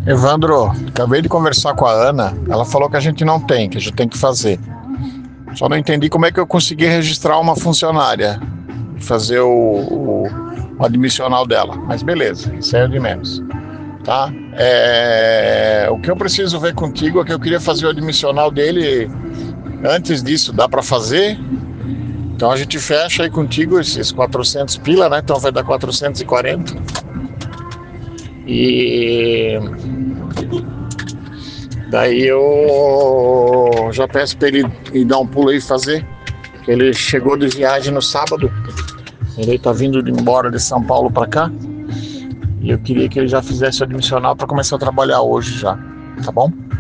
Evandro, acabei de conversar com a Ana. Ela falou que a gente não tem, que a gente tem que fazer. Só não entendi como é que eu consegui registrar uma funcionária, fazer o admissional dela. Mas beleza, isso é o de menos, tá? O que eu preciso ver contigo é que eu queria fazer o admissional dele antes disso. Dá para fazer? Então a gente fecha aí contigo esses 400 pila, né? Então vai dar 440. E daí eu já peço para ele ir dar um pulo aí e fazer. Que ele chegou de viagem no sábado. Ele tá vindo embora de São Paulo para cá. E eu queria que ele já fizesse o admissional para começar a trabalhar hoje já. Tá bom?